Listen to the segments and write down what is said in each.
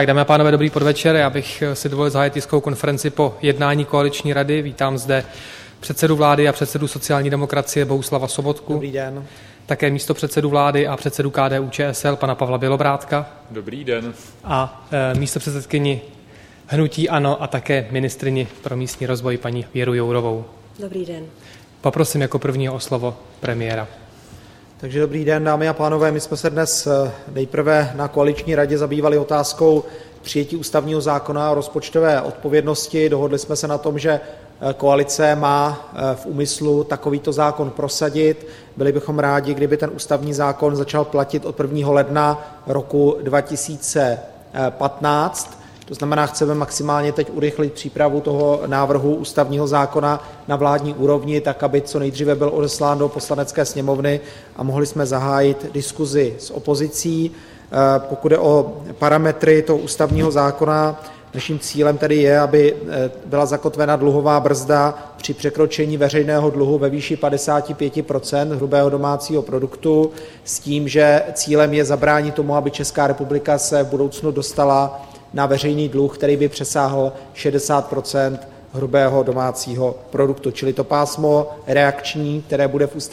Tak dámy a pánové, dobrý podvečer. Já bych si dovolil zahájit tiskovou konferenci po jednání koaliční rady. Vítám zde předsedu vlády a předsedu sociální demokracie Bohuslava Sobotku. Dobrý den. Také místopředsedu vlády a předsedu KDU-ČSL pana Pavla Bělobrádka. Dobrý den. A místopředsedkyni hnutí ANO a také ministryni pro místní rozvoj paní Věru Jourovou. Dobrý den. Poprosím jako prvního o slovo premiéra. Takže dobrý den, dámy a pánové. My jsme se dnes nejprve na koaliční radě zabývali otázkou přijetí ústavního zákona o rozpočtové odpovědnosti. Dohodli jsme se na tom, že koalice má v úmyslu takovýto zákon prosadit. Byli bychom rádi, kdyby ten ústavní zákon začal platit od 1. ledna roku 2015. To znamená, chceme maximálně teď urychlit přípravu toho návrhu ústavního zákona na vládní úrovni, tak aby co nejdříve byl odeslán do Poslanecké sněmovny a mohli jsme zahájit diskuzi s opozicí. Pokud je o parametry toho ústavního zákona, naším cílem tedy je, aby byla zakotvena dluhová brzda při překročení veřejného dluhu ve výši 55 % hrubého domácího produktu, s tím, že cílem je zabránit tomu, aby Česká republika se v budoucnu dostala na veřejný dluh, který by přesáhl 60 % hrubého domácího produktu. Čili to pásmo reakční, které bude v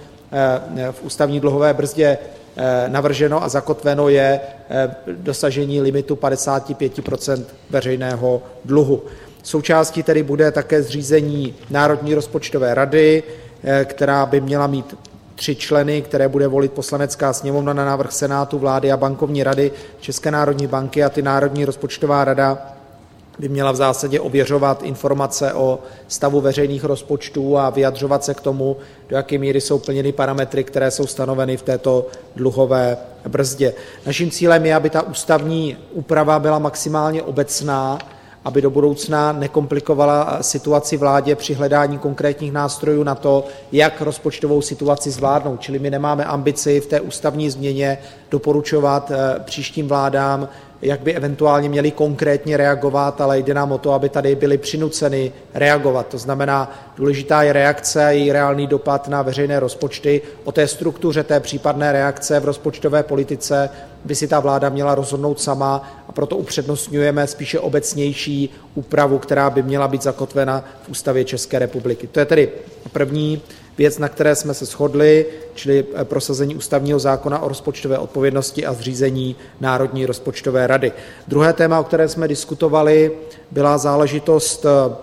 ústavní dluhové brzdě navrženo a zakotveno, je dosažení limitu 55 % veřejného dluhu. Součástí tedy bude také zřízení Národní rozpočtové rady, která by měla mít 3 členy, které bude volit Poslanecká sněmovna na návrh Senátu, vlády a bankovní rady České národní banky, a ty Národní rozpočtová rada by měla v zásadě ověřovat informace o stavu veřejných rozpočtů a vyjadřovat se k tomu, do jaké míry jsou plněny parametry, které jsou stanoveny v této dluhové brzdě. Naším cílem je, aby ta ústavní úprava byla maximálně obecná, aby do budoucna nekomplikovala situaci vládě při hledání konkrétních nástrojů na to, jak rozpočtovou situaci zvládnout. Čili my nemáme ambici v té ústavní změně doporučovat příštím vládám, jak by eventuálně měli konkrétně reagovat, ale jde nám o to, aby tady byli přinuceni reagovat. To znamená, důležitá je reakce a její reálný dopad na veřejné rozpočty. O té struktuře té případné reakce v rozpočtové politice by si ta vláda měla rozhodnout sama, a proto upřednostňujeme spíše obecnější úpravu, která by měla být zakotvena v Ústavě České republiky. To je tedy první věc, na které jsme se shodli, čili prosazení ústavního zákona o rozpočtové odpovědnosti a zřízení Národní rozpočtové rady. Druhé téma, o které jsme diskutovali, byla záležitost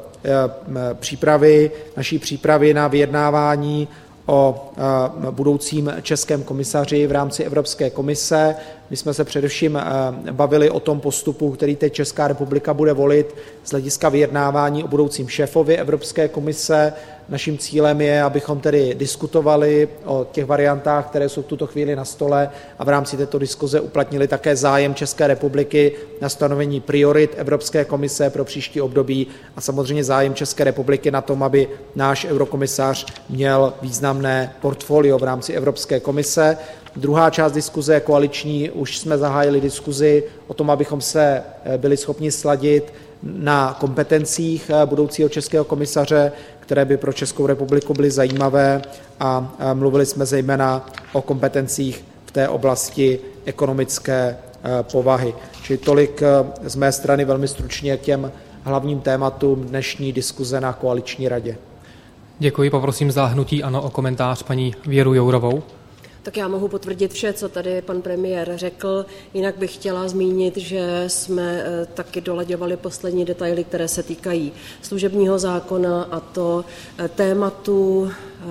naší přípravy na vyjednávání o budoucím českém komisaři v rámci Evropské komise. My jsme se především bavili o tom postupu, který teď Česká republika bude volit z hlediska vyjednávání o budoucím šéfovi Evropské komise. Naším cílem je, abychom tedy diskutovali o těch variantách, které jsou v tuto chvíli na stole, a v rámci této diskuze uplatnili také zájem České republiky na stanovení priorit Evropské komise pro příští období a samozřejmě zájem České republiky na tom, aby náš eurokomisař měl významné portfolio v rámci Evropské komise. Druhá část diskuze koaliční, už jsme zahájili diskuzi o tom, abychom se byli schopni sladit na kompetencích budoucího českého komisaře, které by pro Českou republiku byly zajímavé, a mluvili jsme zejména o kompetencích v té oblasti ekonomické povahy. Čili tolik z mé strany velmi stručně k těm hlavním tématům dnešní diskuze na koaliční radě. Děkuji, poprosím za hnutí ANO o komentář paní Věru Jourovou. Tak já mohu potvrdit vše, co tady pan premiér řekl. Jinak bych chtěla zmínit, že jsme taky dolaďovali poslední detaily, které se týkají služebního zákona, a to tématu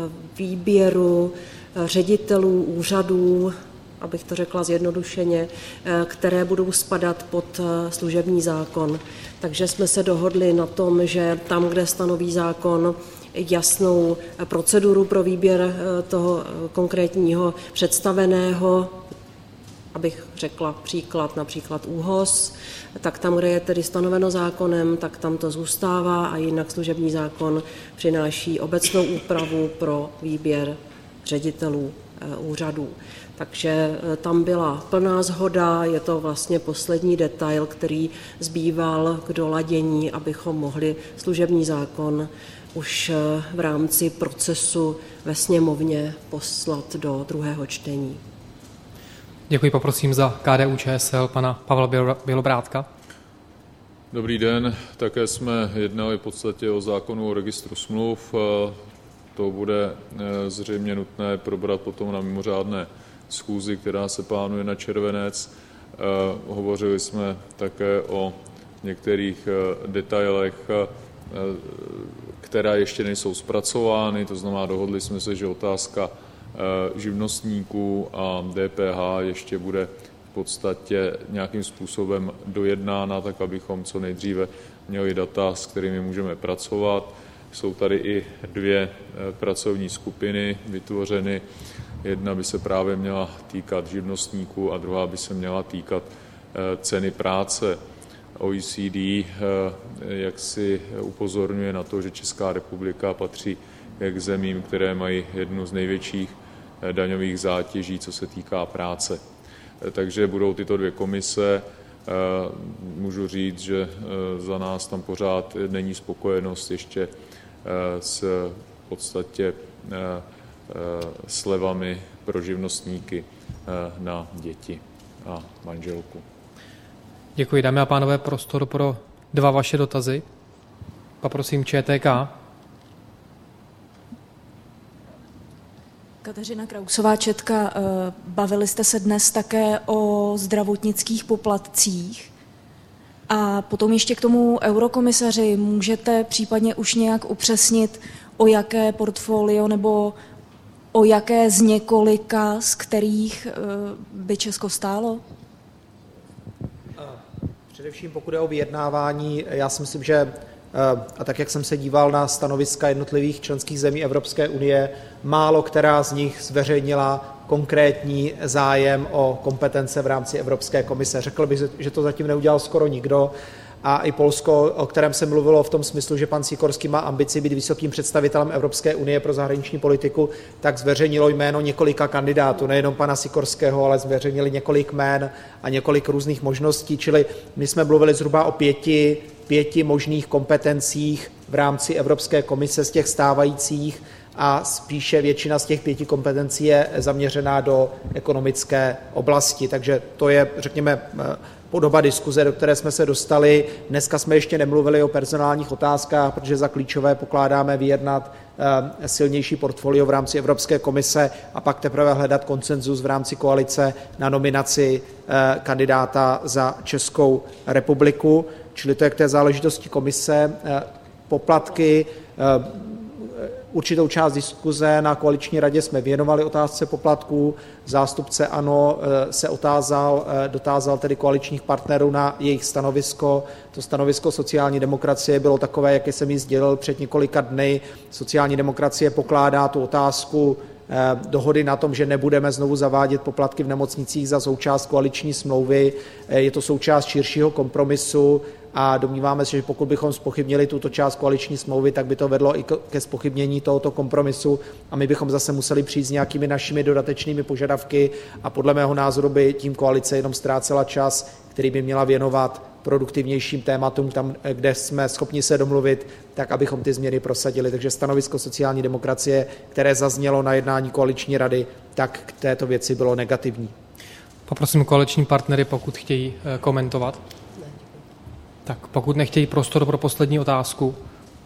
výběru ředitelů úřadů, abych to řekla zjednodušeně, které budou spadat pod služební zákon. Takže jsme se dohodli na tom, že tam, kde stanoví zákon jasnou proceduru pro výběr toho konkrétního představeného, abych řekla příklad, například ÚHOS, tak tam, kde je tedy stanoveno zákonem, tak tam to zůstává, a jinak služební zákon přináší obecnou úpravu pro výběr ředitelů úřadů. Takže tam byla plná shoda, je to vlastně poslední detail, který zbýval k doladění, abychom mohli služební zákon už v rámci procesu ve sněmovně poslat do druhého čtení. Děkuji, poprosím za KDU-ČSL pana Pavla Bělobrádka. Dobrý den, také jsme jednali v podstatě o zákonu o registru smluv. To bude zřejmě nutné probrat potom na mimořádné schůzi, která se plánuje na červenec. Hovořili jsme také o některých detailech, které ještě nejsou zpracovány, to znamená, dohodli jsme se, že otázka živnostníků a DPH ještě bude v podstatě nějakým způsobem dojednána, tak abychom co nejdříve měli data, s kterými můžeme pracovat. Jsou tady i 2 pracovní skupiny vytvořeny. Jedna by se právě měla týkat živnostníků a druhá by se měla týkat ceny práce. OECD jak si upozorňuje na to, že Česká republika patří k zemím, které mají jednu z největších daňových zátěží, co se týká práce. Takže budou tyto 2 komise. Můžu říct, že za nás tam pořád není spokojenost ještě s v podstatě slevami pro živnostníky na děti a manželku. Děkuji, dámy a pánové, prostor pro 2 vaše dotazy. Poprosím ČTK. Kateřina Krausová, Četka. Bavili jste se dnes také o zdravotnických poplatcích. A potom ještě k tomu eurokomisaři. Můžete případně už nějak upřesnit, o jaké portfolio nebo o jaké z několika, z kterých by Česko stálo? Především pokud je o vyjednávání, já si myslím, že a tak, jak jsem se díval na stanoviska jednotlivých členských zemí Evropské unie, málo která z nich zveřejnila konkrétní zájem o kompetence v rámci Evropské komise. Řekl bych, že to zatím neudělal skoro nikdo. A i Polsko, o kterém se mluvilo v tom smyslu, že pan Sikorský má ambici být vysokým představitelem Evropské unie pro zahraniční politiku, tak zveřejnilo jméno několika kandidátů, nejenom pana Sikorského, ale zveřejnili několik jmén a několik různých možností. Čili my jsme mluvili zhruba o 5 možných kompetencích v rámci Evropské komise z těch stávajících a spíše většina z těch 5 kompetencí je zaměřená do ekonomické oblasti. Takže to je, řekněme, podoba diskuze, do které jsme se dostali. Dneska jsme ještě nemluvili o personálních otázkách, protože za klíčové pokládáme vyjednat silnější portfolio v rámci Evropské komise a pak teprve hledat konsenzus v rámci koalice na nominaci kandidáta za Českou republiku. Čili to je k té záležitosti komise. Poplatky, určitou část diskuze na koaliční radě jsme věnovali otázce poplatků. Zástupce ANO se dotázal tedy koaličních partnerů na jejich stanovisko. To stanovisko sociální demokracie bylo takové, jaké jsem ji sdělil před několika dny. Sociální demokracie pokládá tu otázku dohody na tom, že nebudeme znovu zavádět poplatky v nemocnicích za součást koaliční smlouvy. Je to součást širšího kompromisu a domníváme se, že pokud bychom zpochybnili tuto část koaliční smlouvy, tak by to vedlo i ke zpochybnění tohoto kompromisu a my bychom zase museli přijít s nějakými našimi dodatečnými požadavky a podle mého názoru by tím koalice jenom ztrácela čas, který by měla věnovat produktivnějším tématům, tam, kde jsme schopni se domluvit, tak abychom ty změny prosadili. Takže stanovisko sociální demokracie, které zaznělo na jednání koaliční rady, tak k této věci bylo negativní. Poprosím koaliční partnery, pokud chtějí komentovat. Tak pokud nechtějí prostor pro poslední otázku,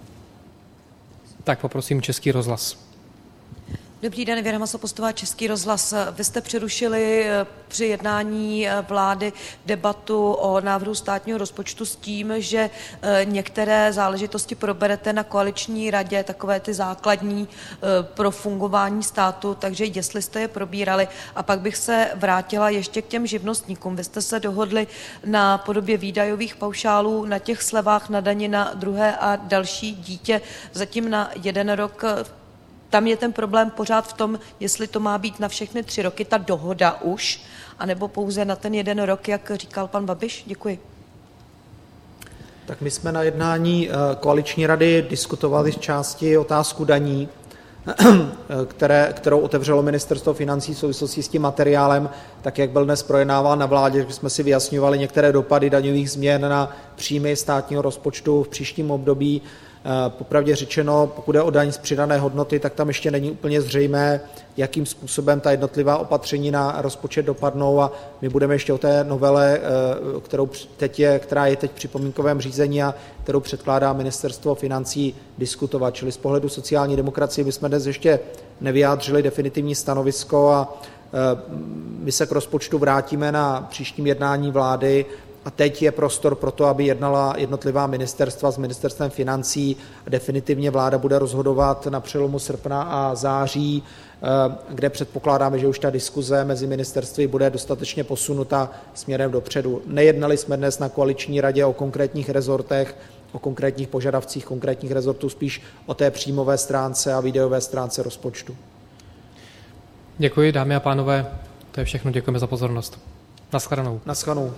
tak poprosím Český rozhlas. Dobrý den, Věra Masopostová, Český rozhlas. Vy jste přerušili při jednání vlády debatu o návrhu státního rozpočtu s tím, že některé záležitosti proberete na koaliční radě, takové ty základní pro fungování státu, takže jestli jste je probírali. A pak bych se vrátila ještě k těm živnostníkům. Vy jste se dohodli na podobě výdajových paušálů, na těch slevách na dani na druhé a další dítě, zatím na 1 rok. Tam je ten problém pořád v tom, jestli to má být na všechny 3 roky, ta dohoda už, anebo pouze na ten 1 rok, jak říkal pan Babiš? Děkuji. Tak my jsme na jednání koaliční rady diskutovali v části otázku daní, kterou otevřelo ministerstvo financí v souvislosti s tím materiálem, tak jak byl dnes projednáván na vládě, že jsme si vyjasňovali některé dopady daňových změn na příjmy státního rozpočtu v příštím období. Popravdě řečeno, pokud je o daň z přidané hodnoty, tak tam ještě není úplně zřejmé, jakým způsobem ta jednotlivá opatření na rozpočet dopadnou a my budeme ještě o té novele, která je teď v připomínkovém řízení a kterou předkládá Ministerstvo financí, diskutovat. Čili z pohledu sociální demokracie my jsme dnes ještě nevyjádřili definitivní stanovisko a my se k rozpočtu vrátíme na příštím jednání vlády. A teď je prostor pro to, aby jednala jednotlivá ministerstva s Ministerstvem financí. Definitivně vláda bude rozhodovat na přelomu srpna a září, kde předpokládáme, že už ta diskuze mezi ministerstvy bude dostatečně posunuta směrem dopředu. Nejednali jsme dnes na koaliční radě o konkrétních rezortech, o konkrétních požadavcích konkrétních rezortů, spíš o té příjmové stránce a výdajové stránce rozpočtu. Děkuji, dámy a pánové. To je všechno. Děkujeme za pozornost. Naschledanou. Naschledanou.